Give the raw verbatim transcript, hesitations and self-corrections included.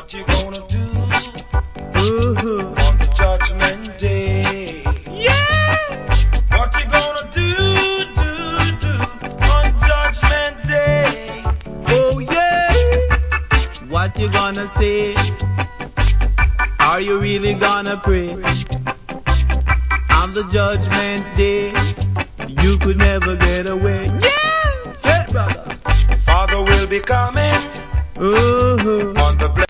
What you gonna do Ooh. On the judgment day? Yeah. What you gonna do, do, do on judgment day? Oh yeah. What you gonna say? Are you really gonna pray? On the judgment day, you could never get away. Yeah, say it, brother. Father will be coming Ooh. on the